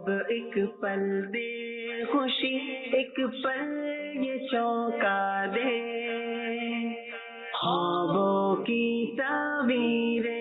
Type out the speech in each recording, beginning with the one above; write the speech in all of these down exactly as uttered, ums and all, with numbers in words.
اب ایک پل دے خوشی، ایک پل یہ چونکا دے، خوابوں کی تعبیریں۔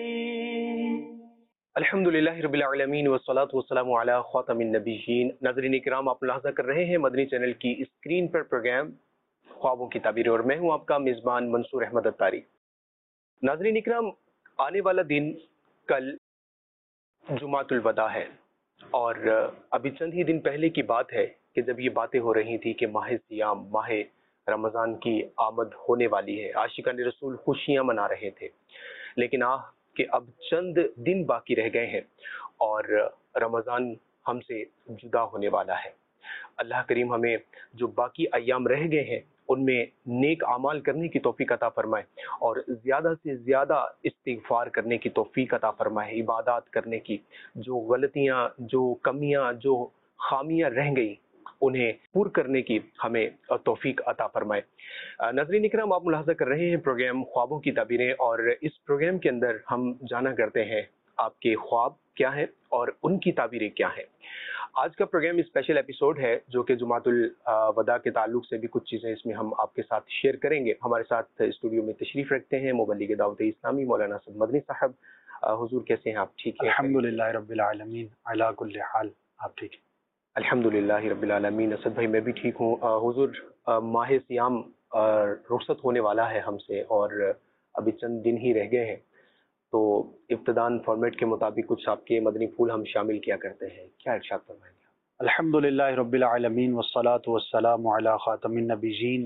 الحمدللہ رب العالمین والصلاة والسلام علی خاتم النبیین۔ ناظرین کرام، آپ ملاحظہ کر رہے ہیں مدنی چینل کی اسکرین پر پروگرام خوابوں کی تعبیر، اور میں ہوں آپ کا میزبان منصور احمد اتاری۔ ناظرین کرام، آنے والا دن کل جمعۃ الوداع ہے، اور ابھی چند ہی دن پہلے کی بات ہے کہ جب یہ باتیں ہو رہی تھی کہ ماہ سیام، ماہ رمضان کی آمد ہونے والی ہے، عاشقان رسول خوشیاں منا رہے تھے، لیکن آہ کہ اب چند دن باقی رہ گئے ہیں اور رمضان ہم سے جدا ہونے والا ہے۔ اللہ کریم ہمیں جو باقی ایام رہ گئے ہیں ان میں نیک اعمال کرنے کی توفیق عطا فرمائے، اور زیادہ سے زیادہ استغفار کرنے کی توفیق عطا فرمائے، عبادات کرنے کی، جو غلطیاں، جو کمیاں، جو خامیاں رہ گئی انہیں پور کرنے کی ہمیں توفیق عطا فرمائے۔ ناظرین اکرام، آپ ملاحظہ کر رہے ہیں پروگرام خوابوں کی تعبیریں، اور اس پروگرام کے اندر ہم جانا کرتے ہیں آپ کے خواب کیا ہیں اور ان کی تعبیریں کیا ہیں۔ آج کا پروگرام اسپیشل ایپیسوڈ ہے جو کہ جمعۃ الوداع کے تعلق سے بھی کچھ چیزیں اس میں ہم آپ کے ساتھ شیئر کریں گے۔ ہمارے ساتھ اسٹوڈیو میں تشریف رکھتے ہیں مبلغ دعوت اسلامی مولانا اسد مدنی صاحب۔ حضور کیسے ہیں آپ؟ ٹھیک ہیں؟ الحمدللہ رب العالمین علی کل حال، آپ ٹھیک ہیں؟ الحمدللہ رب العالمین۔ اسد بھائی میں بھی ٹھیک ہوں۔ حضور، ماہ سیام رخصت ہونے والا ہے ہم سے، اور ابھی چند دن ہی رہ گئے ہیں، تو ابتدان فارمیٹ کے مطابق کچھ آپ کے مدنی پھول ہم شامل کیا کرتے ہیں، کیا ارشاد فرمائیں گے؟ الحمدللہ رب العالمین والصلاة والسلام علی خاتم النبیین۔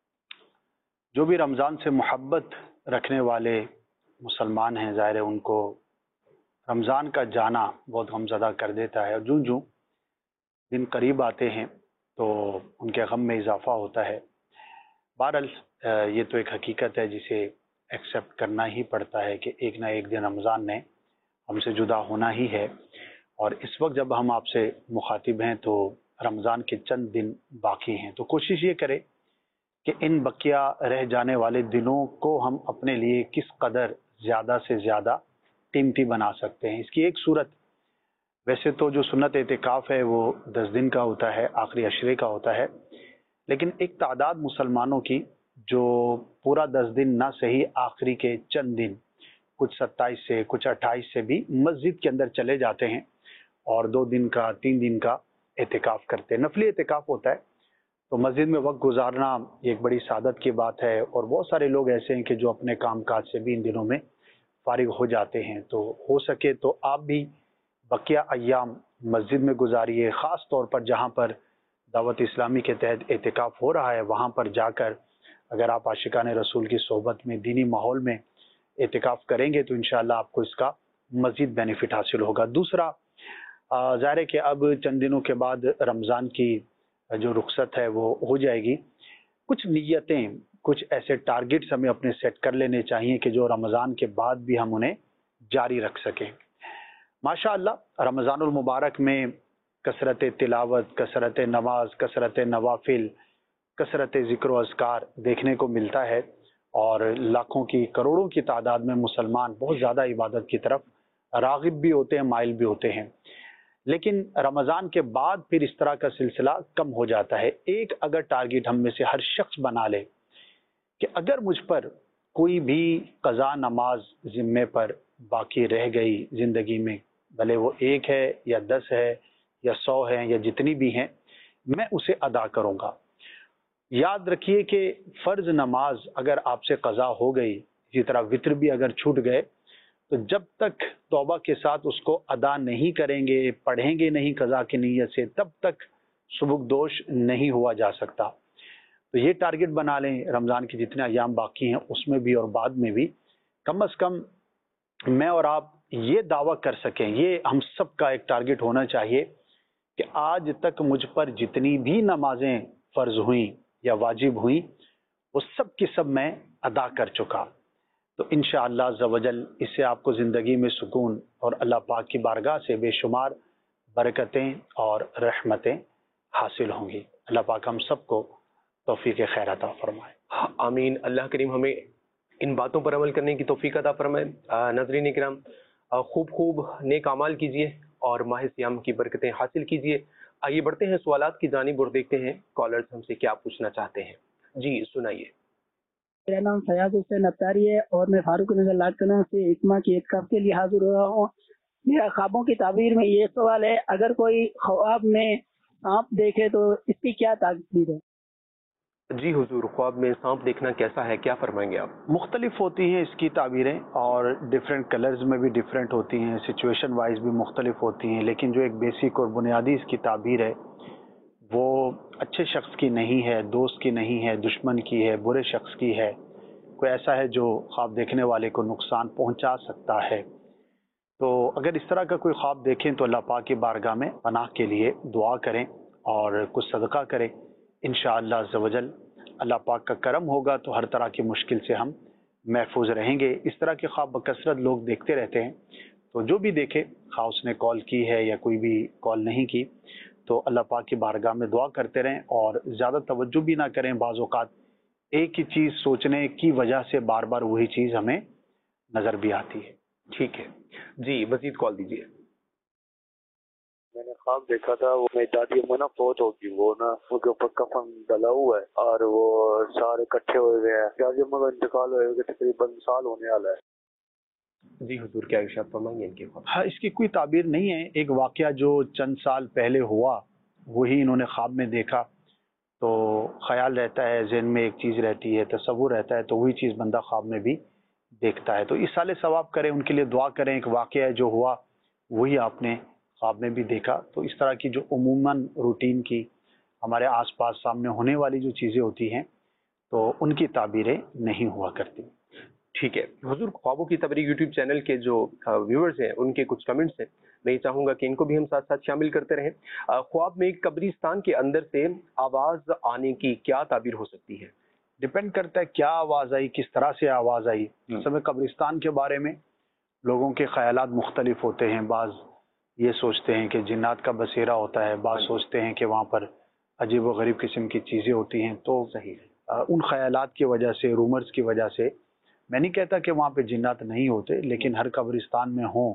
جو بھی رمضان سے محبت رکھنے والے مسلمان ہیں، ظاہر ہے ان کو رمضان کا جانا بہت غمزدہ کر دیتا ہے، اور جوں جوں دن قریب آتے ہیں تو ان کے غم میں اضافہ ہوتا ہے۔ بہرحال یہ تو ایک حقیقت ہے جسے ایکسیپٹ کرنا ہی پڑتا ہے کہ ایک نہ ایک دن رمضان نے ہم سے جدا ہونا ہی ہے، اور اس وقت جب ہم آپ سے مخاطب ہیں تو رمضان کے چند دن باقی ہیں، تو کوشش یہ کریں کہ ان بقیہ رہ جانے والے دنوں کو ہم اپنے لیے کس قدر زیادہ سے زیادہ قیمتی بنا سکتے ہیں۔ اس کی ایک صورت، ویسے تو جو سنت اعتکاف ہے وہ دس دن کا ہوتا ہے، آخری عشرے کا ہوتا ہے، لیکن ایک تعداد مسلمانوں کی جو پورا دس دن نہ صحیح، آخری کے چند دن، کچھ ستائیس سے کچھ اٹھائیس سے بھی مسجد کے اندر چلے جاتے ہیں اور دو دن کا تین دن کا اعتکاف کرتے ہیں۔ نفلی اعتکاف ہوتا ہے، تو مسجد میں وقت گزارنا ایک بڑی سعادت کی بات ہے، اور بہت سارے لوگ ایسے ہیں کہ جو اپنے کام کاج سے بھی ان دنوں میں فارغ ہو جاتے ہیں، تو ہو سکے تو آپ بھی بقیہ ایام مسجد میں گزاریے، خاص طور پر جہاں پر دعوت اسلامی کے تحت اعتکاف ہو رہا ہے وہاں پر جا کر اگر آپ عاشقان رسول کی صحبت میں دینی ماحول میں اعتکاف کریں گے تو انشاءاللہ آپ کو اس کا مزید بینیفٹ حاصل ہوگا۔ دوسرا، ظاہر ہے کہ اب چند دنوں کے بعد رمضان کی جو رخصت ہے وہ ہو جائے گی، کچھ نیتیں، کچھ ایسے ٹارگٹس ہمیں اپنے سیٹ کر لینے چاہیے کہ جو رمضان کے بعد بھی ہم انہیں جاری رکھ سکیں۔ ماشاء اللہ رمضان المبارک میں کثرت تلاوت، کثرت نماز، کثرت نوافل، کثرت ذکر و اذکار دیکھنے کو ملتا ہے، اور لاکھوں کی، کروڑوں کی تعداد میں مسلمان بہت زیادہ عبادت کی طرف راغب بھی ہوتے ہیں، مائل بھی ہوتے ہیں، لیکن رمضان کے بعد پھر اس طرح کا سلسلہ کم ہو جاتا ہے۔ ایک اگر ٹارگٹ ہم میں سے ہر شخص بنا لے کہ اگر مجھ پر کوئی بھی قضا نماز ذمے پر باقی رہ گئی زندگی میں، بھلے وہ ایک ہے یا دس ہے یا سو ہے یا جتنی بھی ہیں، میں اسے ادا کروں گا۔ یاد رکھیے کہ فرض نماز اگر آپ سے قضا ہو گئی، اسی طرح وطر بھی اگر چھوٹ گئے، تو جب تک توبہ کے ساتھ اس کو ادا نہیں کریں گے، پڑھیں گے نہیں قضا کی نیت سے، تب تک سبکدوش نہیں ہوا جا سکتا۔ تو یہ ٹارگٹ بنا لیں رمضان کے جتنے ایام باقی ہیں اس میں بھی اور بعد میں بھی، کم از کم میں اور آپ یہ دعویٰ کر سکیں، یہ ہم سب کا ایک ٹارگٹ ہونا چاہیے کہ آج تک مجھ پر جتنی بھی نمازیں فرض ہوئیں یا واجب ہوئیں وہ سب کی سب میں ادا کر چکا۔ تو انشاءاللہ عز و جل اس سے آپ کو زندگی میں سکون اور اللہ پاک کی بارگاہ سے بے شمار برکتیں اور رحمتیں حاصل ہوں گی۔ اللہ پاک ہم سب کو توفیق خیر عطا فرمائے۔ آمین۔ اللہ کریم ہمیں ان باتوں پر عمل کرنے کی توفیق عطا فرمائے۔ ناظرین کرام، خوب خوب نیک اعمال کیجیے اور माह सियाम की बरकतें हासिल कीजिए। आइए बढ़ते हैं सवालात की जानिब और देखते हैं कॉलर्स हमसे क्या पूछना चाहते हैं। जी सुनाइए। मेरा नाम फयाज हुसैन अत्तारी है और मैं फारूक नगर लाडकना से इकमा की एतकाफ के लिए हाजिर हुआ हूँ। मेरा ख्वाबों की ताबीर में ये सवाल है, अगर कोई ख्वाब में सांप देखे तो इसकी क्या ताबीर है? जी हुजूर, ख्वाब में सांप देखना कैसा है, क्या फरमाएंगे आप? मुख्तलिफ होती हैं इसकी ताबीरें और डिफरेंट कलर्स में भी डिफरेंट होती हैं, सिचुएशन वाइज भी मुख्तलिफ होती हैं, लेकिन जो एक बेसिक और बुनियादी इसकी ताबीर है वो अच्छे शख्स की नहीं है, दोस्त की नहीं है, दुश्मन की है, बुरे शख्स की है, कोई ऐसा है जो ख्वाब देखने वाले को नुकसान पहुंचा सकता है। तो अगर इस तरह का कोई ख्वाब देखें तो अल्लाह पाक की बारगाह में पनाह के लिए दुआ करें और कुछ सदका करें। इंशाअल्लाह अज़्ज़ व जल अल्लाह पाक का करम होगा तो हर तरह की मुश्किल से हम महफूज रहेंगे। इस तरह के ख्वाब बकसरत लोग देखते रहते हैं, तो जो भी देखे, खा उसने कॉल की है या कोई भी कॉल नहीं की, तो अल्लाह पाक की बारगाह में दुआ करते रहें और ज़्यादा तवज्जो भी ना करें। बाज़ औक़ात एक ही चीज़ सोचने की वजह से बार बार वही चीज़ हमें नज़र भी आती है। ठीक है जी, मजीद कॉल दीजिए। मैंने ख्वाब देखा था, वो मेरी दादी अम्मा ना फौत होगी, वो ना उसके ऊपर कफन डला हुआ है और वो सारे इकट्ठे हुए हैं। दादी अम्मा का इंतकाल हुए हुए तकरीबन साल होने वाला है। जी हुजूर, क्या इरशाद फरमाएंगे इनके ख्वाब? हाँ, इसकी कोई ताबीर नहीं है। एक वाक़या जो चंद साल पहले हुआ वही इन्होंने ख्वाब में देखा, तो ख्याल रहता है, ज़हन में एक चीज़ रहती है, तसव्वुर रहता है, तो वही चीज़ बंदा ख्वाब में भी देखता है। तो इस साल सवाब करें, उनके लिए दुआ करें। एक वाक़या जो हुआ वही आपने ख्वाब में भी देखा। तो इस तरह की जो उमूमन रूटीन की हमारे आसपास सामने होने वाली जो चीज़ें होती हैं तो उनकी ताबीरें नहीं हुआ करती। ठीक है हुजूर, ख्वाबों की तबरी यूट्यूब चैनल के जो व्यूअर्स हैं उनके कुछ कमेंट्स हैं, मैं ये चाहूँगा कि इनको भी हम साथ साथ शामिल करते रहें। अ, ख्वाब में एक कब्रिस्तान के अंदर से आवाज़ आने की क्या ताबीर हो सकती है? डिपेंड करता है क्या आवाज़ आई, किस तरह से आवाज़ आई। इस समय कब्रिस्तान के बारे में लोगों के ख्यालात मुख्तलिफ होते हैं। बाज़ ये सोचते हैं कि जिन्नात का बसेरा होता है, बाज़ सोचते हैं कि वहाँ पर अजीब व गरीब किस्म की चीज़ें होती हैं। तो सही है। अ, उन ख्यालात की वजह से, रूमर्स की वजह से, मैं नहीं कहता कि वहाँ पे जिन्नात नहीं होते, लेकिन हर कब्रिस्तान में हों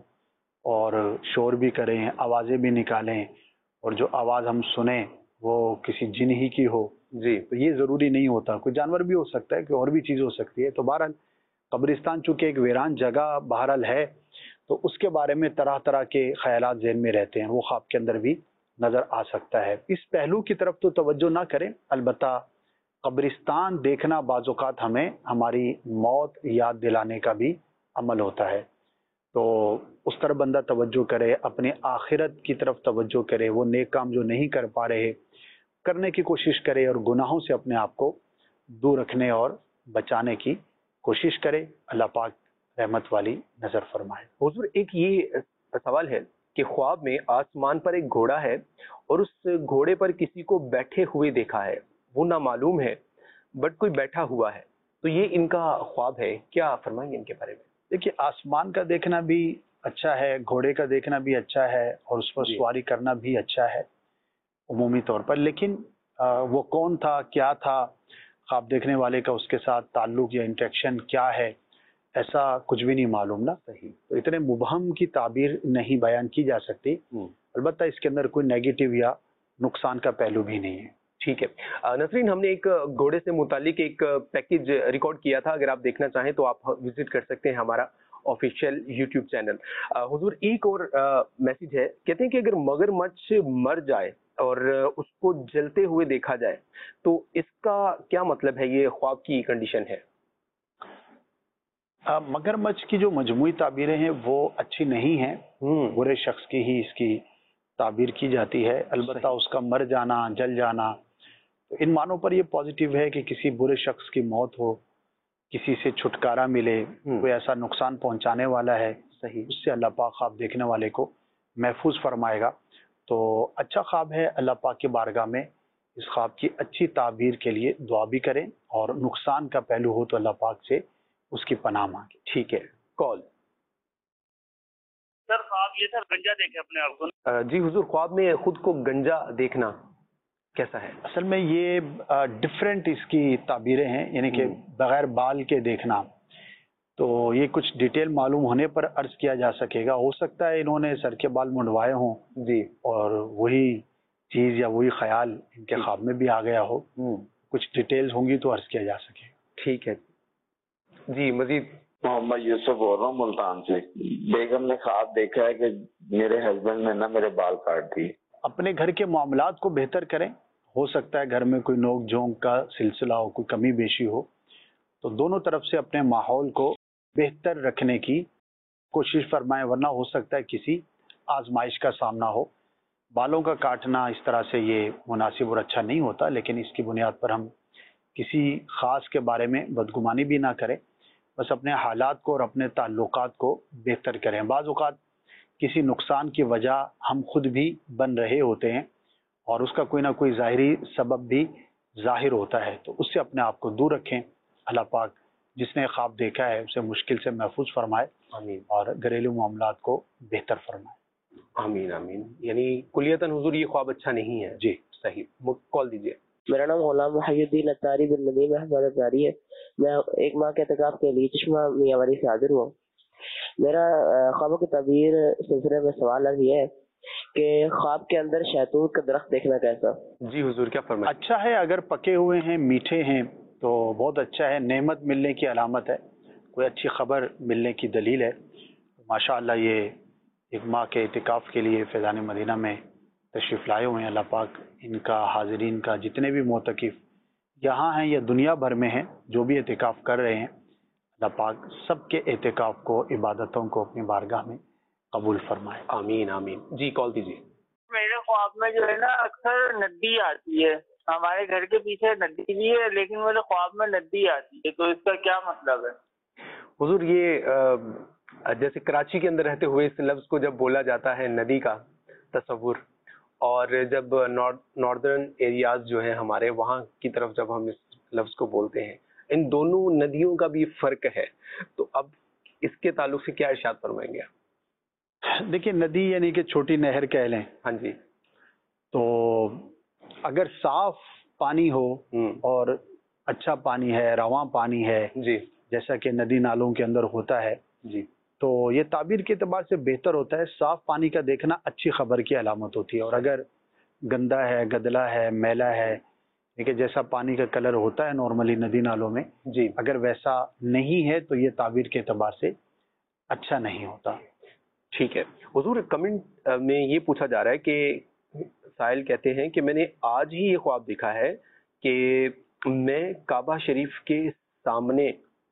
और शोर भी करें, आवाज़ें भी निकालें और जो आवाज़ हम सुने वो किसी जिन ही की हो, जी, तो ये ज़रूरी नहीं होता। कोई जानवर भी हो सकता है, कोई और भी चीज़ हो सकती है। तो बहरहाल कब्रिस्तान चूँकि एक वीरान जगह बहरहाल है, तो उसके बारे में तरह तरह के ख्यालात ज़हन में रहते हैं, वो ख्वाब के अंदर भी नज़र आ सकता है। इस पहलू की तरफ तो तवज्जो ना करें। अलबत्ता कब्रिस्तान देखना बाज़ औक़ात हमें हमारी मौत याद दिलाने का भी अमल होता है, तो उस तरफ बंदा तवज्जो करे, अपने आखिरत की तरफ तवज्जो करे, वो नेक काम जो नहीं कर पा रहे करने की कोशिश करे और गुनाहों से अपने आप को दूर रखने और बचाने की कोशिश करे। अल्लाह पाक रहमत वाली नज़र फरमाए। हुजूर, एक ये सवाल है कि ख्वाब में आसमान पर एक घोड़ा है और उस घोड़े पर किसी को बैठे हुए देखा है, वो ना मालूम है बट कोई बैठा हुआ है, तो ये इनका ख्वाब है, क्या फरमाएंगे इनके बारे में? देखिए, आसमान का देखना भी अच्छा है, घोड़े का देखना भी अच्छा है और उस पर जी। सवारी करना भी अच्छा है उमूमी तौर पर, लेकिन आ, वो कौन था, क्या था, ख्वाब देखने वाले का उसके साथ ताल्लुक या इंटरेक्शन क्या है, ऐसा कुछ भी नहीं मालूम ना। सही। तो इतने मुबहम की ताबीर नहीं बयान की जा सकती। अलबत्ता इसके अंदर कोई नेगेटिव या नुकसान का पहलू भी नहीं है। ठीक है अ, नसरीन, हमने एक घोड़े से मुतालिक एक पैकेज रिकॉर्ड किया था, अगर आप देखना चाहें तो आप विजिट कर सकते हैं हमारा ऑफिशियल यूट्यूब चैनल। अ, हुजूर, एक और मैसेज है, कहते हैं कि अगर मगरमच्छ मर जाए और उसको जलते हुए देखा जाए तो इसका क्या मतलब है, ये ख्वाब की कंडीशन है? आ, मगरमच्छ की जो मजमूई ताबीरें हैं वो अच्छी नहीं हैं, बुरे शख्स की ही इसकी ताबीर की जाती है। अलबत्ता उसका मर जाना, जल जाना, तो इन मानों पर ये पॉजिटिव है कि किसी बुरे शख्स की मौत हो, किसी से छुटकारा मिले, कोई ऐसा नुकसान पहुंचाने वाला है, सही, उससे अल्लाह पाक ख्वाब देखने वाले को महफूज फरमाएगा। तो अच्छा ख्वाब है, अल्लाह पाक की बारगाह में इस ख्वाब की अच्छी ताबीर के लिए दुआ भी करें और नुकसान का पहलू हो तो अल्लाह पाक से उसकी पनाह मांगे। ठीक है, कॉल। सर ख्वाब ये था गंजा देखे अपने आप को। अ, जी हुजूर, ख्वाब में खुद को गंजा देखना कैसा है? असल में ये डिफरेंट इसकी ताबीरें हैं, यानी कि बगैर बाल के देखना। تو یہ کچھ ڈیٹیل معلوم ہونے پر عرض کیا جا سکے گا. ہو سکتا ہے انہوں نے سر کے بال منڈوائے ہوں جی اور وہی چیز یا وہی خیال ان کے خواب میں بھی آ گیا ہو. کچھ ڈیٹیلز ہوں گی تو عرض کیا جا سکے گا. ٹھیک ہے جی. مزید محمد یوسف بول رہا ہوں ملتان سے. بیگم نے خواب دیکھا ہے کہ میرے ہسبینڈ نے نا میرے بال کاٹ دی. اپنے گھر کے معاملات کو بہتر کریں. ہو سکتا ہے گھر میں کوئی نوک جھونک کا سلسلہ ہو, کوئی کمی بیشی ہو, تو دونوں طرف سے اپنے ماحول کو بہتر رکھنے کی کوشش فرمائیں, ورنہ ہو سکتا ہے کسی آزمائش کا سامنا ہو. بالوں کا کاٹنا اس طرح سے یہ مناسب اور اچھا نہیں ہوتا, لیکن اس کی بنیاد پر ہم کسی خاص کے بارے میں بدگمانی بھی نہ کریں. بس اپنے حالات کو اور اپنے تعلقات کو بہتر کریں. بعض اوقات کسی نقصان کی وجہ ہم خود بھی بن رہے ہوتے ہیں اور اس کا کوئی نہ کوئی ظاہری سبب بھی ظاہر ہوتا ہے, تو اس سے اپنے آپ کو دور رکھیں. اللہ پاک جس نے خواب دیکھا ہے اسے مشکل سے محفوظ فرمائے آمین اور گھریلو معاملات کو بہتر فرمائے. آمین آمین. یعنی کلیتاً حضور یہ خواب اچھا نہیں ہے. جی صحیح. کال دیجیے. میرا نام غلام محی الدین اتاری بن ندیم احمد اتاری ہے. میں ایک ماہ کے اعتکاف کے لیے چشمہ میاں والی سے حاضر ہوا. میرا خوابوں کی تعبیر سلسلے میں سوال یہ ہے کہ خواب کے اندر شہتوت کا درخت دیکھنا کیسا؟ جی حضور کیا فرمائیں؟ اچھا ہے, اگر پکے ہوئے ہیں, میٹھے ہیں تو بہت اچھا ہے. نعمت ملنے کی علامت ہے, کوئی اچھی خبر ملنے کی دلیل ہے. ماشاء اللہ یہ ایک ماہ کے اعتکاف کے لیے فیضان مدینہ میں تشریف لائے ہوئے ہیں. اللہ پاک ان کا, حاضرین کا, جتنے بھی معتکف یہاں ہیں یا دنیا بھر میں ہیں جو بھی اعتکاف کر رہے ہیں, اللہ پاک سب کے اعتکاف کو, عبادتوں کو اپنی بارگاہ میں قبول فرمائے. آمین آمین. جی کال دیجیے. میرے خواب میں جو ہے نا اکثر ندی آتی ہے. ہمارے گھر کے پیچھے ندی بھی ہے لیکن میرے خواب میں ندی آتی ہے, تو اس کا کیا مطلب ہے؟ حضور یہ جیسے کراچی کے اندر رہتے ہوئے اس لفظ کو جب بولا جاتا ہے ندی کا تصور, اور جب ناردرن ایریاز جو ہیں ہمارے وہاں کی طرف جب ہم اس لفظ کو بولتے ہیں, ان دونوں ندیوں کا بھی فرق ہے. تو اب اس کے تعلق سے کیا ارشاد فرمائیں گے آپ؟ دیکھیں ندی یعنی کہ چھوٹی نہر کہہ لیں. ہاں جی. تو اگر صاف پانی ہو اور اچھا پانی ہے, رواں پانی ہے, جی جیسا کہ ندی نالوں کے اندر ہوتا ہے, جی تو یہ تعبیر کے اعتبار سے بہتر ہوتا ہے. صاف پانی کا دیکھنا اچھی خبر کی علامت ہوتی ہے. اور اگر گندا ہے, گدلا ہے, میلا ہے, کہ جیسا پانی کا کلر ہوتا ہے نارملی ندی نالوں میں, جی اگر ویسا نہیں ہے تو یہ تعبیر کے اعتبار سے اچھا نہیں ہوتا. ٹھیک ہے. حضور کمنٹ میں یہ پوچھا جا رہا ہے کہ سائل کہتے ہیں کہ میں نے آج ہی یہ خواب دیکھا ہے کہ میں کعبہ شریف کے سامنے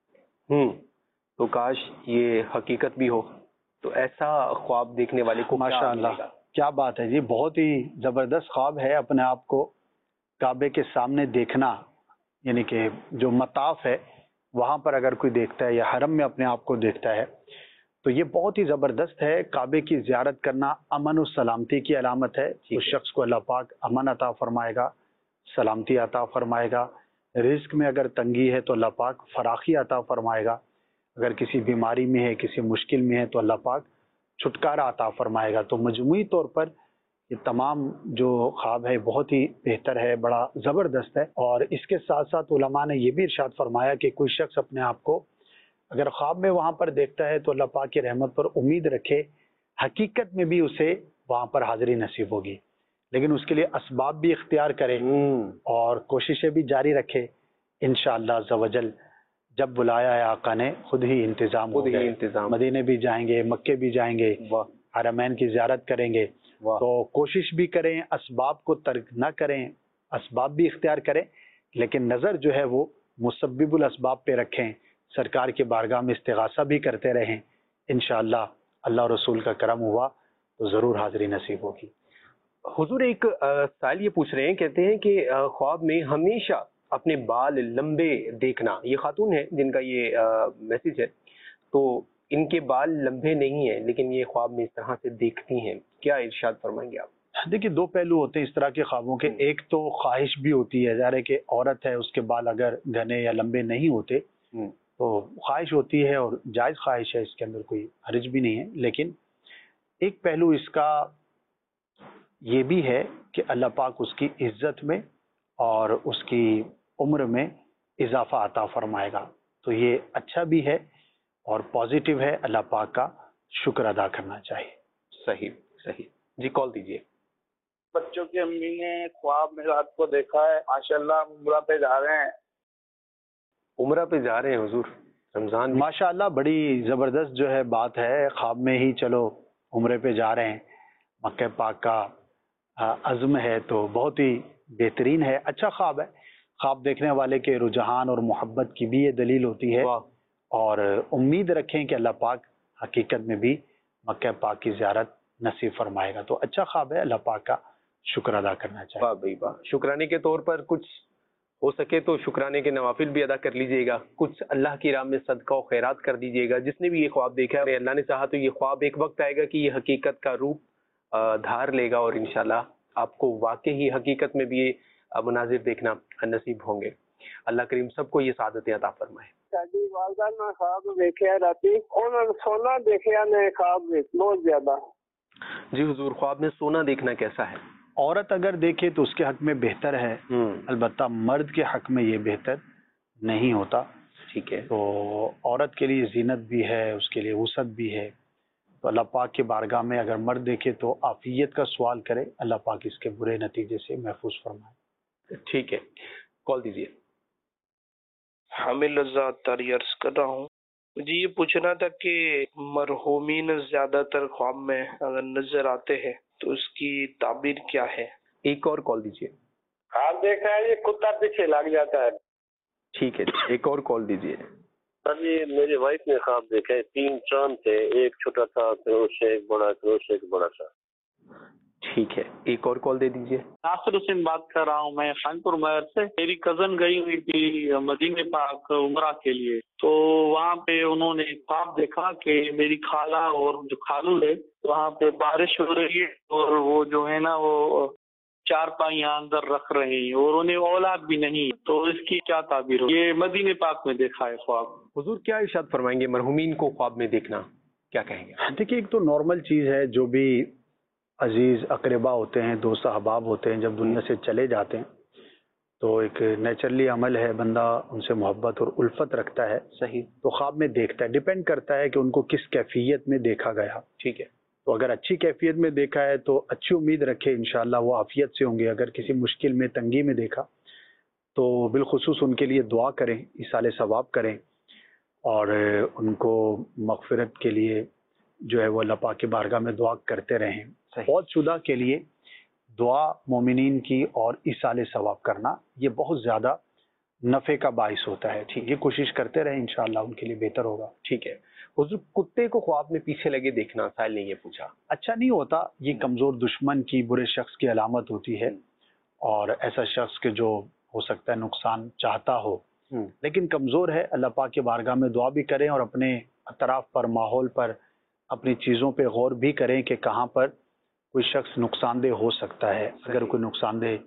ہوں, تو کاش یہ حقیقت بھی ہو. تو ایسا خواب دیکھنے والے کو ماشاء اللہ کیا بات ہے جی, بہت ہی زبردست خواب ہے. اپنے آپ کو کعبے کے سامنے دیکھنا, یعنی کہ جو مطاف ہے وہاں پر اگر کوئی دیکھتا ہے یا حرم میں اپنے آپ کو دیکھتا ہے تو یہ بہت ہی زبردست ہے. کعبے کی زیارت کرنا امن و سلامتی کی علامت ہے. اس شخص کو اللہ پاک امن عطا فرمائے گا, سلامتی عطا فرمائے گا. رزق میں اگر تنگی ہے تو اللہ پاک فراخی عطا فرمائے گا. اگر کسی بیماری میں ہے, کسی مشکل میں ہے تو اللہ پاک چھٹکارا عطا فرمائے گا. تو مجموعی طور پر یہ تمام جو خواب ہے بہت ہی بہتر ہے, بڑا زبردست ہے. اور اس کے ساتھ ساتھ علماء نے یہ بھی ارشاد فرمایا کہ کوئی شخص اپنے آپ کو اگر خواب میں وہاں پر دیکھتا ہے تو اللہ پاک کی رحمت پر امید رکھے, حقیقت میں بھی اسے وہاں پر حاضری نصیب ہوگی, لیکن اس کے لیے اسباب بھی اختیار کرے اور کوششیں بھی جاری رکھے. انشاءاللہ عز و جل جب بلایا ہے آقا نے خود ہی انتظام خود ہو ہی گئے. انتظام. مدینے بھی جائیں گے, مکے بھی جائیں گے, حرمین کی زیارت کریں گے. تو کوشش بھی کریں, اسباب کو ترک نہ کریں, اسباب بھی اختیار کریں, لیکن نظر جو ہے وہ مسبب الاسباب پہ رکھیں. سرکار کی بارگاہ میں استغاثہ بھی کرتے رہیں. انشاءاللہ اللہ رسول کا کرم ہوا تو ضرور حاضری نصیب ہوگی. حضور ایک سائل یہ پوچھ رہے ہیں, کہتے ہیں کہ خواب میں ہمیشہ اپنے بال لمبے دیکھنا. یہ خاتون ہے جن کا یہ میسج ہے, تو ان کے بال لمبے نہیں ہیں لیکن یہ خواب میں اس طرح سے دیکھتی ہیں. کیا ارشاد فرمائیں گے آپ؟ دیکھیے دو پہلو ہوتے ہیں اس طرح کے خوابوں کے. ایک تو خواہش بھی ہوتی ہے, ظاہر ہے کہ عورت ہے اس کے بال اگر گھنے یا لمبے نہیں ہوتے تو خواہش ہوتی ہے, اور جائز خواہش ہے, اس کے اندر کوئی حرج بھی نہیں ہے. لیکن ایک پہلو اس کا یہ بھی ہے کہ اللہ پاک اس کی عزت میں اور اس کی عمر میں اضافہ عطا فرمائے گا, تو یہ اچھا بھی ہے. اور پازیٹیو ہے، اللہ پاک کا شکر ادا کرنا چاہیے۔ صحیح صحیح جی، کال دیجیے۔ بچوں کی امی نے خواب میں رات کو دیکھا ہے، ماشاءاللہ عمرہ پہ جا رہے ہیں۔ عمرہ پہ جا رہے ہیں حضور رمضان میں؟ ماشاء اللہ بڑی زبردست جو ہے بات ہے، خواب میں ہی چلو عمرے پہ جا رہے ہیں، مکہ پاک کا عزم ہے تو بہت ہی بہترین ہے، اچھا خواب ہے۔ خواب دیکھنے والے کے رجحان اور محبت کی بھی یہ دلیل ہوتی ہے، اور امید رکھیں کہ اللہ پاک حقیقت میں بھی مکہ پاک کی زیارت نصیب فرمائے گا۔ تو اچھا خواب ہے، اللہ پاک کا شکر ادا کرنا چاہیے۔ واہ بھائی واہ، شکرانے کے طور پر کچھ ہو سکے تو شکرانے کے نوافل بھی ادا کر لیجئے گا، کچھ اللہ کی راہ میں صدقہ و خیرات کر دیجئے گا۔ جس نے بھی یہ خواب دیکھا ہے، اللہ نے چاہا تو یہ خواب ایک وقت آئے گا کہ یہ حقیقت کا روپ دھار لے گا، اور انشاءاللہ آپ کو واقعی حقیقت میں بھی یہ مناظر دیکھنا نصیب ہوں گے۔ اللہ کریم سب کو یہ سعادتیں عطا فرمائے۔ جی والدہ نے خواب دیکھے راتی، انہوں نے سونا دیکھا نے خواب میں بہت زیادہ۔ جی حضور، خواب میں سونا دیکھنا کیسا ہے؟ عورت اگر دیکھے تو اس کے حق میں بہتر ہے، البتہ مرد کے حق میں یہ بہتر نہیں ہوتا۔ ٹھیک ہے، تو عورت کے لیے زینت بھی ہے، اس کے لیے وسعت بھی ہے، تو اللہ پاک کے بارگاہ میں اگر مرد دیکھے تو عافیت کا سوال کرے، اللہ پاک اس کے برے نتیجے سے محفوظ فرمائے۔ ٹھیک ہے، کال دیجیے۔ حامل رضا تاری عرض کر رہا ہوں، مجھے یہ پوچھنا تھا کہ مرحومین زیادہ تر خواب میں اگر نظر آتے ہیں تو اس کی تعبیر کیا ہے؟ ایک اور کال دیجیے۔ خواب دیکھا ہے یہ کتا پیچھے لگ جاتا ہے۔ ٹھیک ہے، ایک اور کال دیجیے۔ سر یہ میری وائف نے خواب دیکھا ہے، تین چاند تھے، ایک چھوٹا تھا کروش، ایک بڑا کروش، ایک بڑا سا۔ ٹھیک ہے، ایک اور کال دے دیجیے۔ ناصر حسین بات کر رہا ہوں میں خانپور مہر سے۔ میری کزن گئی ہوئی تھی مدینہ پاک عمرہ کے لیے، تو وہاں پہ انہوں نے خواب دیکھا کہ میری خالہ اور جو خالو ہے وہاں پہ بارش ہو رہی ہے، اور وہ جو ہے نا وہ چار پائیاں اندر رکھ رہے ہیں، اور انہیں اولاد بھی نہیں، تو اس کی کیا تعبیر ہو؟ یہ مدینہ پاک میں دیکھا ہے خواب۔ حضور کیا ارشاد فرمائیں گے مرحومین کو خواب میں دیکھنا، کیا کہیں گے؟ دیکھیے ایک تو نارمل چیز ہے، جو بھی عزیز اقربا ہوتے ہیں، دوست احباب ہوتے ہیں، جب دنیا سے چلے جاتے ہیں تو ایک نیچرلی عمل ہے، بندہ ان سے محبت اور الفت رکھتا ہے۔ صحیح، تو خواب میں دیکھتا ہے، ڈیپینڈ کرتا ہے کہ ان کو کس کیفیت میں دیکھا گیا۔ ٹھیک ہے، تو اگر اچھی کیفیت میں دیکھا ہے تو اچھی امید رکھے انشاءاللہ وہ عافیت سے ہوں گے۔ اگر کسی مشکل میں، تنگی میں دیکھا تو بالخصوص ان کے لیے دعا کریں، ایصال ثواب کریں، اور ان کو مغفرت کے لیے جو ہے وہ اللہ پاک کی بارگاہ میں دعا کرتے رہیں۔ فوت شدہ کے لیے دعا مومنین کی اور ایصال ثواب کرنا یہ بہت زیادہ نفع کا باعث ہوتا ہے۔ ٹھیک، یہ کوشش کرتے رہیں، انشاءاللہ ان کے لیے بہتر ہوگا۔ ٹھیک ہے حضور، کتے کو خواب میں پیچھے لگے دیکھنا، سائل نے یہ پوچھا۔ اچھا نہیں ہوتا، یہ کمزور دشمن کی، برے شخص کی علامت ہوتی ہے، اور ایسا شخص کے جو ہو سکتا ہے نقصان چاہتا ہو لیکن کمزور ہے۔ اللہ پاک کے بارگاہ میں دعا بھی کریں، اور اپنے اطراف پر، ماحول پر، اپنی چیزوں پہ غور بھی کریں کہ کہاں پر کوئی شخص نقصان دہ ہو سکتا ہے۔ اگر کوئی نقصان دہ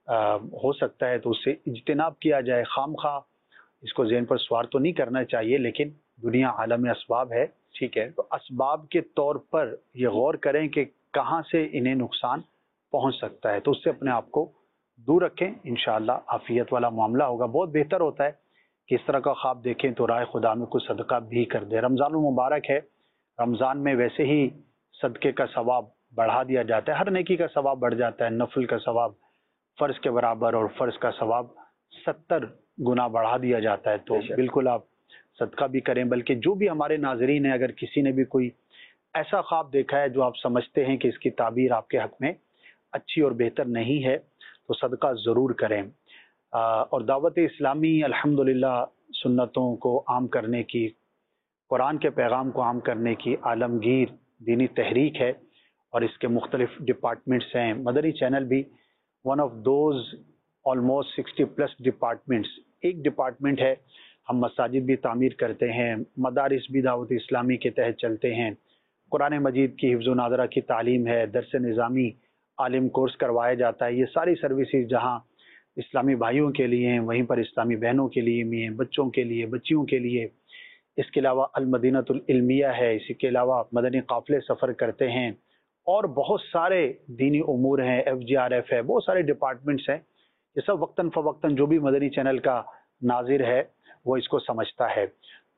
ہو سکتا ہے تو اس سے اجتناب کیا جائے۔ خام خواہ اس کو ذہن پر سوار تو نہیں کرنا چاہیے، لیکن دنیا عالم اسباب ہے، ٹھیک ہے، تو اسباب کے طور پر یہ غور کریں کہ کہاں سے انہیں نقصان پہنچ سکتا ہے، تو اس سے اپنے آپ کو دور رکھیں، انشاءاللہ عافیت والا معاملہ ہوگا۔ بہت بہتر ہوتا ہے کہ اس طرح کا خواب دیکھیں تو رائے خدا میں کوئی صدقہ بھی کر دے۔ رمضان المبارک ہے، رمضان میں ویسے ہی صدقے کا ثواب بڑھا دیا جاتا ہے، ہر نیکی کا ثواب بڑھ جاتا ہے، نفل کا ثواب فرض کے برابر اور فرض کا ثواب ستر گنا بڑھا دیا جاتا ہے۔ تو بالکل آپ صدقہ بھی کریں، بلکہ جو بھی ہمارے ناظرین ہیں اگر کسی نے بھی کوئی ایسا خواب دیکھا ہے جو آپ سمجھتے ہیں کہ اس کی تعبیر آپ کے حق میں اچھی اور بہتر نہیں ہے تو صدقہ ضرور کریں۔ اور دعوت اسلامی الحمدللہ سنتوں کو عام کرنے کی، قرآن کے پیغام کو عام کرنے کی عالمگیر دینی تحریک ہے، اور اس کے مختلف ڈپارٹمنٹس ہیں۔ مدنی چینل بھی one of those almost sixty plus departments, ایک ڈپارٹمنٹ ہے۔ ہم مساجد بھی تعمیر کرتے ہیں، مدارس بھی دعوت اسلامی کے تحت چلتے ہیں، قرآن مجید کی حفظ و ناظرہ کی تعلیم ہے، درس نظامی عالم کورس کروایا جاتا ہے۔ یہ ساری سروسز جہاں اسلامی بھائیوں کے لیے ہیں، وہیں پر اسلامی بہنوں کے لیے بھی ہیں، بچوں کے لیے، بچیوں کے لیے۔ اس کے علاوہ المدینۃ العلمیہ ہے، اسی کے علاوہ مدنی قافلے سفر کرتے ہیں، اور بہت سارے دینی امور ہیں، ایف جی آر ایف ہے، بہت سارے ڈپارٹمنٹس ہیں۔ یہ سب وقتاً فوقتاً جو بھی مدنی چینل کا ناظر ہے وہ اس کو سمجھتا ہے۔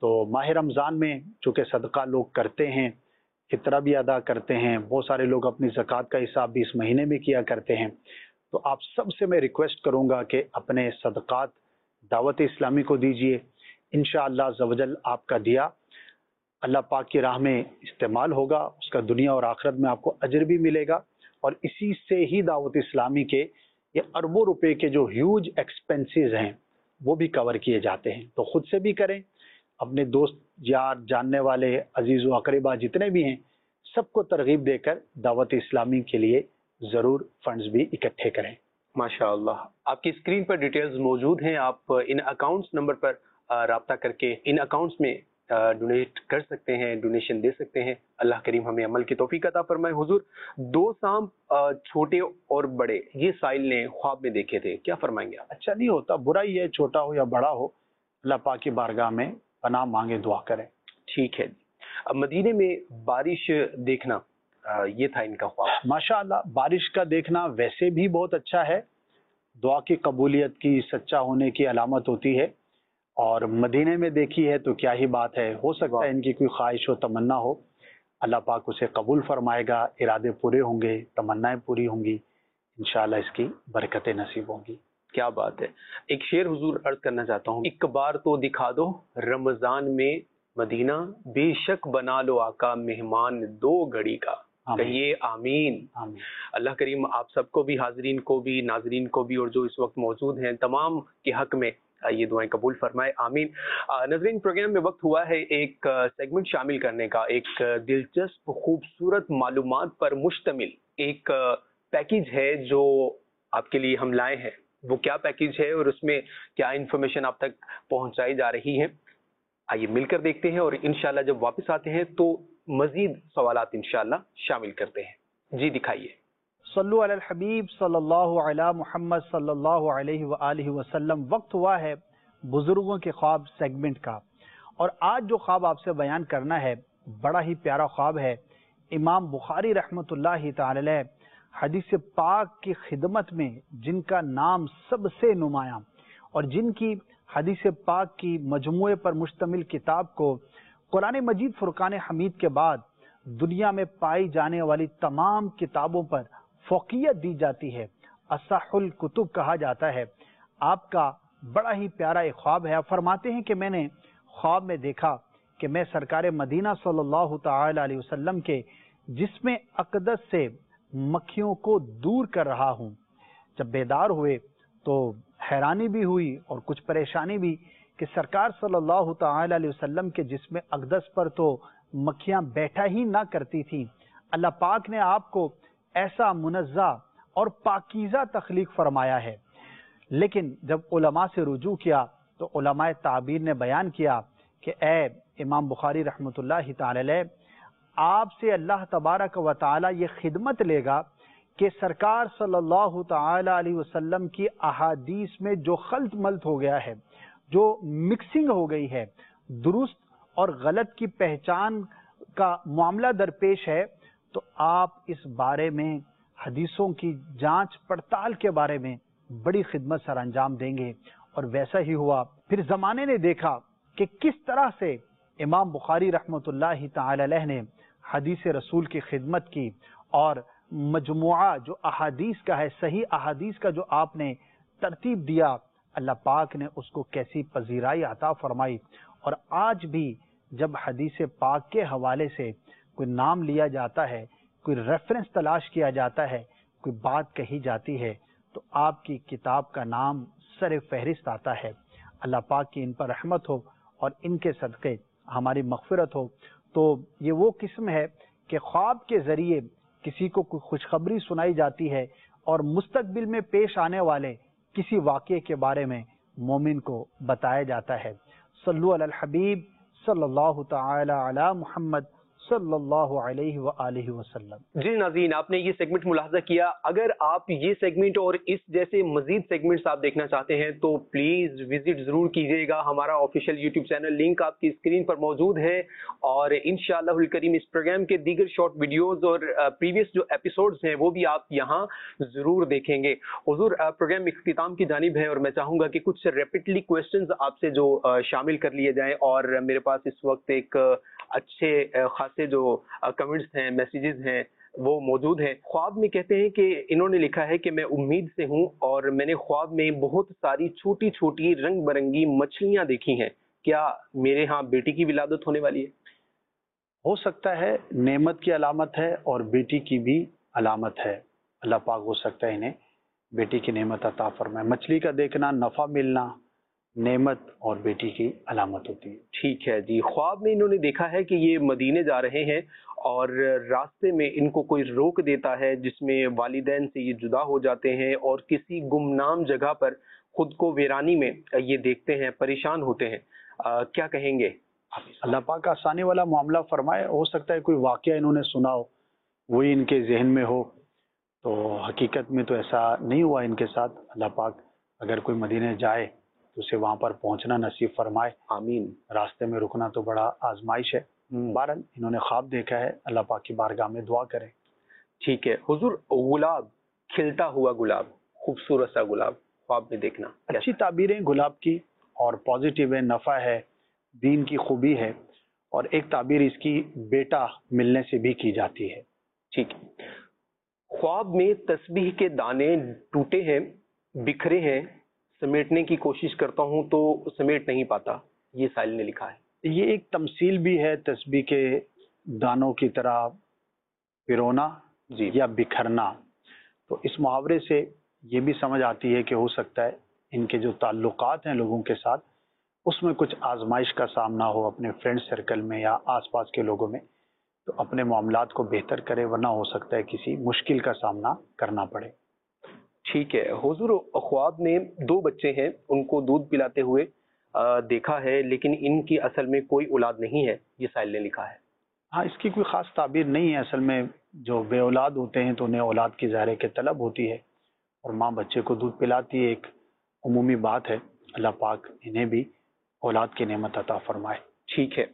تو ماہ رمضان میں چونکہ صدقہ لوگ کرتے ہیں، فطرہ بھی ادا کرتے ہیں، بہت سارے لوگ اپنی زکوٰۃ کا حساب بھی اس مہینے میں کیا کرتے ہیں، تو آپ سب سے میں ریکویسٹ کروں گا کہ اپنے صدقات دعوت اسلامی کو دیجئے. انشاءاللہ عز و جل آپ کا دیا اللہ پاک کی راہ میں استعمال ہوگا، اس کا دنیا اور آخرت میں آپ کو اجر بھی ملے گا، اور اسی سے ہی دعوت اسلامی کے یہ اربوں روپے کے جو ہیوج ایکسپینسز ہیں وہ بھی کور کیے جاتے ہیں. تو خود سے بھی کریں، اپنے دوست یار جاننے والے عزیز و اقربا جتنے بھی ہیں سب کو ترغیب دے کر دعوت اسلامی کے لیے ضرور فنڈز بھی اکٹھے کریں. ماشاءاللہ، آپ کی اسکرین پر ڈیٹیلز موجود ہیں، آپ ان اکاؤنٹس نمبر پر رابطہ کر کے ان اکاؤنٹس میں ڈونیٹ کر سکتے ہیں، ڈونیشن دے سکتے ہیں. اللہ کریم ہمیں عمل کی توفیق عطا فرمائے. حضور، دو سانپ چھوٹے اور بڑے یہ سائل نے خواب میں دیکھے تھے، کیا فرمائیں گے آپ؟ اچھا نہیں ہوتا، برا ہی ہے، چھوٹا ہو یا بڑا ہو، اللہ پاک کی بارگاہ میں پناہ مانگے، دعا کریں. ٹھیک ہے. مدینے میں بارش دیکھنا یہ تھا ان کا خواب. ماشاءاللہ، بارش کا دیکھنا ویسے بھی بہت اچھا ہے، دعا کی قبولیت کی، سچا ہونے کی علامت ہوتی ہے، اور مدینے میں دیکھی ہے تو کیا ہی بات ہے. ہو سکتا ہے ان کی کوئی خواہش و تمنا ہو، اللہ پاک اسے قبول فرمائے گا، ارادے پورے ہوں گے، تمنائیں پوری ہوں گی، انشاءاللہ اس کی برکتیں نصیب ہوں گی. کیا بات ہے. ایک شعر حضور عرض کرنا چاہتا ہوں. ایک بار تو دکھا دو رمضان میں مدینہ، بے شک بنا لو آقا مہمان دو گھڑی کا. کہیے آمین. آمین. اللہ کریم آپ سب کو بھی، حاضرین کو بھی، ناظرین کو بھی، اور جو اس وقت موجود ہیں تمام کے حق میں یہ دعائیں قبول فرمائے. آمین. ناظرین، پروگرام میں وقت ہوا ہے ایک سیگمنٹ شامل کرنے کا، ایک دلچسپ خوبصورت معلومات پر مشتمل ایک پیکیج ہے جو آپ کے لیے ہم لائے ہیں. وہ کیا پیکیج ہے اور اس میں کیا انفارمیشن آپ تک پہنچائی جا رہی ہے، آئیے مل کر دیکھتے ہیں، اور انشاءاللہ جب واپس آتے ہیں تو مزید سوالات انشاءاللہ شامل کرتے ہیں. جی دکھائیے. صلو علی الحبیب صلی اللہ علی محمد صلی اللہ علیہ وآلہ وسلم. وقت ہوا ہے بزرگوں کے خواب سیگمنٹ کا، اور آج جو خواب آپ سے بیان کرنا ہے بڑا ہی پیارا خواب ہے. امام بخاری رحمۃ اللہ تعالی علیہ حدیث پاک کی خدمت میں جن کا نام سب سے نمایاں اور جن کی حدیث پاک کی مجموعے پر مشتمل کتاب کو قرآن مجید فرقان حمید کے بعد دنیا میں پائی جانے والی تمام کتابوں پر فوقیت دی جاتی ہے، اصح الکتب کہا جاتا ہے. آپ کا بڑا ہی پیارا ایک خواب ہے. آپ فرماتے ہیں کہ میں نے خواب میں دیکھا کہ میں سرکار مدینہ صلی اللہ تعالی علیہ وسلم کے جسم اقدس سے مکھیوں کو دور کر رہا ہوں. جب بیدار ہوئے تو حیرانی بھی ہوئی اور کچھ پریشانی بھی کہ سرکار صلی اللہ تعالی علیہ وسلم کے جسم اقدس پر تو مکھیاں بیٹھا ہی نہ کرتی تھیں. اللہ پاک نے آپ کو ایسا منزہ اور پاکیزہ تخلیق فرمایا ہے. لیکن جب علماء سے رجوع کیا تو علماء تعبیر نے بیان کیا کہ اے امام بخاری رحمۃ اللہ تعالی علیہ، آپ سے اللہ تبارک و تعالی یہ خدمت لے گا کہ سرکار صلی اللہ تعالی علیہ وسلم کی احادیث میں جو خلط ملط ہو گیا ہے، جو مکسنگ ہو گئی ہے، درست اور غلط کی پہچان کا معاملہ درپیش ہے، تو آپ اس بارے میں حدیثوں کی جانچ پڑتال کے بارے میں بڑی خدمت سر انجام دیں گے. اور ویسا ہی ہوا. پھر زمانے نے دیکھا کہ کس طرح سے امام بخاری رحمۃ اللہ تعالی علیہ نے حدیث رسول کی خدمت کی، اور مجموعہ جو احادیث کا ہے، صحیح احادیث کا جو آپ نے ترتیب دیا، اللہ پاک نے اس کو کیسی پذیرائی عطا فرمائی. اور آج بھی جب حدیث پاک کے حوالے سے کوئی نام لیا جاتا ہے، کوئی ریفرنس تلاش کیا جاتا ہے، کوئی بات کہی جاتی ہے، تو آپ کی کتاب کا نام سر فہرست آتا ہے. اللہ پاک کی ان پر رحمت ہو اور ان کے صدقے ہماری مغفرت ہو. تو یہ وہ قسم ہے کہ خواب کے ذریعے کسی کو کوئی خوشخبری سنائی جاتی ہے اور مستقبل میں پیش آنے والے کسی واقعے کے بارے میں مومن کو بتایا جاتا ہے. صلو علی الحبیب صلی اللہ تعالی علی محمد صلی اللہ علیہ وآلہ وسلم۔ جی ناظرین، آپ نے یہ سیگمنٹ ملاحظہ کیا۔ اگر آپ یہ سیگمنٹ اور اس جیسے مزید سیگمنٹس آپ دیکھنا چاہتے ہیں تو پلیز وزٹ ضرور کیجیے گا۔ ہمارا آفیشیل یوٹیوب چینل لنک آپ کی اسکرین پر موجود ہے، اور انشاءاللہ الکریم اس پروگرام کے دیگر شارٹ ویڈیوز اور پریویس جو ایپیسوڈز ہیں وہ بھی آپ یہاں ضرور دیکھیں گے۔ حضور، پروگرام اختتام کی جانب ہے، اور میں چاہوں گا کہ کچھ ریپیٹلی کویسچنز آپ سے جو شامل کر لیے جائیں، اور میرے پاس اس وقت ایک اچھے خاصے جو کمنٹس ہیں، میسیجز ہیں، وہ موجود ہیں۔ خواب میں کہتے ہیں کہ انہوں نے لکھا ہے کہ میں امید سے ہوں اور میں نے خواب میں بہت ساری چھوٹی چھوٹی رنگ برنگی مچھلیاں دیکھی ہیں، کیا میرے ہاں بیٹی کی ولادت ہونے والی ہے؟ ہو سکتا ہے نعمت کی علامت ہے اور بیٹی کی بھی علامت ہے، اللہ پاک ہو سکتا ہے انہیں بیٹی کی نعمت عطا فرمائے۔ مچھلی کا دیکھنا نفع ملنا نعمت اور بیٹی کی علامت ہوتی ہے۔ ٹھیک ہے جی۔ خواب میں انہوں نے دیکھا ہے کہ یہ مدینے جا رہے ہیں اور راستے میں ان کو کوئی روک دیتا ہے، جس میں والدین سے یہ جدا ہو جاتے ہیں اور کسی گمنام جگہ پر خود کو ویرانی میں یہ دیکھتے ہیں، پریشان ہوتے ہیں، آ, کیا کہیں گے؟ اللہ پاک آسانی والا معاملہ فرمائے۔ ہو سکتا ہے کوئی واقعہ انہوں نے سنا ہو، وہی ان کے ذہن میں ہو، تو حقیقت میں تو ایسا نہیں ہوا ان کے ساتھ۔ اللہ پاک اگر کوئی مدینے جائے تو اسے وہاں پر پہنچنا نصیب فرمائے، آمین۔ راستے میں رکنا تو بڑا آزمائش ہے۔ بہرحال انہوں نے خواب دیکھا ہے، اللہ پاک کی بارگاہ میں دعا کریں۔ ٹھیک ہے حضور، گلاب، کھلتا ہوا گلاب، خوبصورت سا گلاب خواب میں دیکھنا اچھی تعبیریں گلاب کی، اور پازیٹیو ہے، نفع ہے، دین کی خوبی ہے، اور ایک تعبیر اس کی بیٹا ملنے سے بھی کی جاتی ہے۔ ٹھیک ہے۔ خواب میں تسبیح کے دانے ٹوٹے ہیں، بکھرے ہیں، سمیٹنے کی کوشش کرتا ہوں تو سمیٹ نہیں پاتا، یہ سائل نے لکھا ہے۔ یہ ایک تمثیل بھی ہے تسبیح کے دانوں کی طرح پرونا جی یا بکھرنا، تو اس محاورے سے یہ بھی سمجھ آتی ہے کہ ہو سکتا ہے ان کے جو تعلقات ہیں لوگوں کے ساتھ، اس میں کچھ آزمائش کا سامنا ہو اپنے فرینڈ سرکل میں یا آس پاس کے لوگوں میں، تو اپنے معاملات کو بہتر کرے، ورنہ ہو سکتا ہے کسی مشکل کا سامنا کرنا پڑے۔ ٹھیک ہے حضور، خواب میں دو بچے ہیں، ان کو دودھ پلاتے ہوئے دیکھا ہے، لیکن ان کی اصل میں کوئی اولاد نہیں ہے، یہ سائل نے لکھا ہے۔ ہاں، اس کی کوئی خاص تعبیر نہیں ہے، اصل میں جو بے اولاد ہوتے ہیں تو انہیں اولاد کی ظاہر کے طلب ہوتی ہے، اور ماں بچے کو دودھ پلاتی ہے، ایک عمومی بات ہے۔ اللہ پاک انہیں بھی اولاد کی نعمت عطا فرمائے۔ ٹھیک ہے،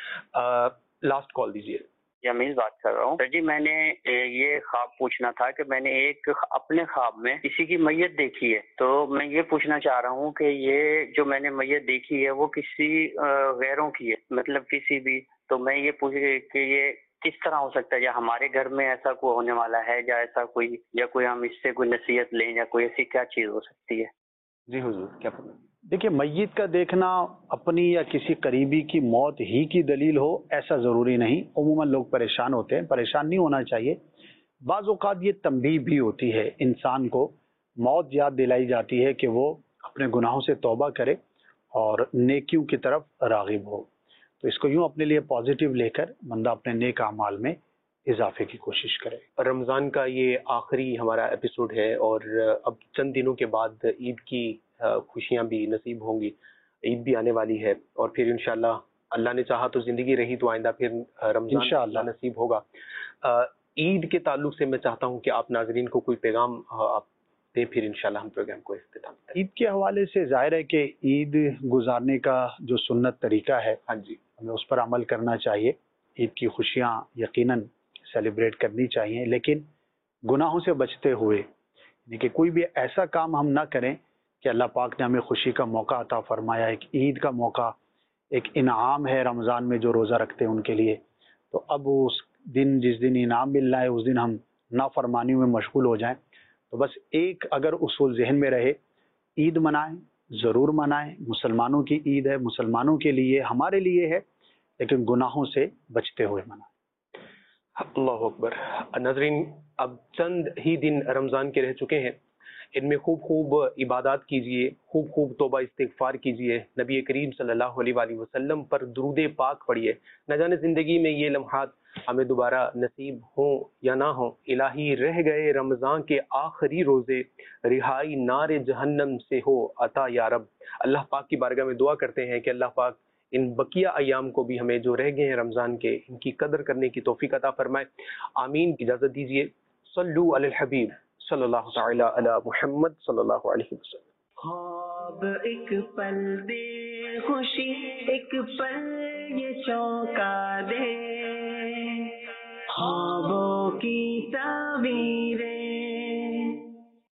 لاسٹ کال دیجیے۔ جمیل بات کر رہا ہوں سر جی۔ میں نے یہ خواب پوچھنا تھا کہ میں نے ایک اپنے خواب میں کسی کی میت دیکھی ہے، تو میں یہ پوچھنا چاہ رہا ہوں کہ یہ جو میں نے میت دیکھی ہے وہ کسی غیروں کی ہے، مطلب کسی بھی، تو میں یہ پوچھ کہ یہ کس طرح ہو سکتا ہے، یا ہمارے گھر میں ایسا کوئی ہونے والا ہے، یا ایسا کوئی، یا کوئی ہم اس سے کوئی نصیحت لیں، یا کوئی ایسی کیا چیز ہو سکتی ہے؟ جی حضور، کیا فرمائیں؟ دیکھیے، میت کا دیکھنا اپنی یا کسی قریبی کی موت ہی کی دلیل ہو ایسا ضروری نہیں۔ عموماً لوگ پریشان ہوتے ہیں، پریشان نہیں ہونا چاہیے۔ بعض اوقات یہ تنبیہ بھی ہوتی ہے، انسان کو موت یاد دلائی جاتی ہے کہ وہ اپنے گناہوں سے توبہ کرے اور نیکیوں کی طرف راغب ہو، تو اس کو یوں اپنے لیے پازیٹیو لے کر بندہ اپنے نیک اعمال میں اضافے کی کوشش کرے۔ رمضان کا یہ آخری ہمارا ایپیسوڈ ہے، اور اب چند دنوں کے بعد عید کی خوشیاں بھی نصیب ہوں گی، عید بھی آنے والی ہے، اور پھر انشاءاللہ اللہ نے چاہا تو زندگی رہی تو آئندہ پھر رمضان انشاءاللہ نصیب ہوگا۔ عید کے تعلق سے میں چاہتا ہوں کہ آپ ناظرین کو کوئی پیغام آپ دیں، پھر انشاءاللہ ہم پروگرام کو اختتام کریں۔ عید کے حوالے سے ظاہر ہے کہ عید گزارنے کا جو سنت طریقہ ہے، ہاں جی، ہمیں اس پر عمل کرنا چاہیے۔ عید کی خوشیاں یقیناً سیلیبریٹ کرنی چاہیے، لیکن گناہوں سے بچتے ہوئے، یعنی کہ کوئی بھی ایسا کام ہم نہ کریں کہ اللہ پاک نے ہمیں خوشی کا موقع عطا فرمایا، ایک عید کا موقع، ایک انعام ہے رمضان میں جو روزہ رکھتے ہیں ان کے لیے، تو اب اس دن جس دن انعام مل رہا ہے اس دن ہم نافرمانیوں میں مشغول ہو جائیں۔ تو بس ایک اگر اصول ذہن میں رہے، عید منائیں، ضرور منائیں، مسلمانوں کی عید ہے، مسلمانوں کے لیے، ہمارے لیے ہے، لیکن گناہوں سے بچتے ہوئے منائیں۔ اللہ اکبر۔ ناظرین، اب چند ہی دن رمضان کے رہ چکے ہیں، ان میں خوب خوب عبادات کیجئے، خوب خوب توبہ استغفار کیجئے، نبی کریم صلی اللہ علیہ وآلہ وسلم پر درود پاک پڑھیے۔ نہ جانے زندگی میں یہ لمحات ہمیں دوبارہ نصیب ہوں یا نہ ہوں۔ الہی رہ گئے رمضان کے آخری روزے، رہائی نار جہنم سے ہو عطا یا رب۔ اللہ پاک کی بارگاہ میں دعا کرتے ہیں کہ اللہ پاک ان بقیہ ایام کو بھی ہمیں جو رہ گئے ہیں رمضان کے، ان کی قدر کرنے کی توفیق عطا فرمائے، آمین۔ اجازت دیجیے، صلو علی الحبیب صلی اللہ تعالی علی محمد صلی اللہ علیہ وسلم۔ خواب ایک پل دے خوشی، ایک پل یہ چونکا دے، خوابوں کی تعبیریں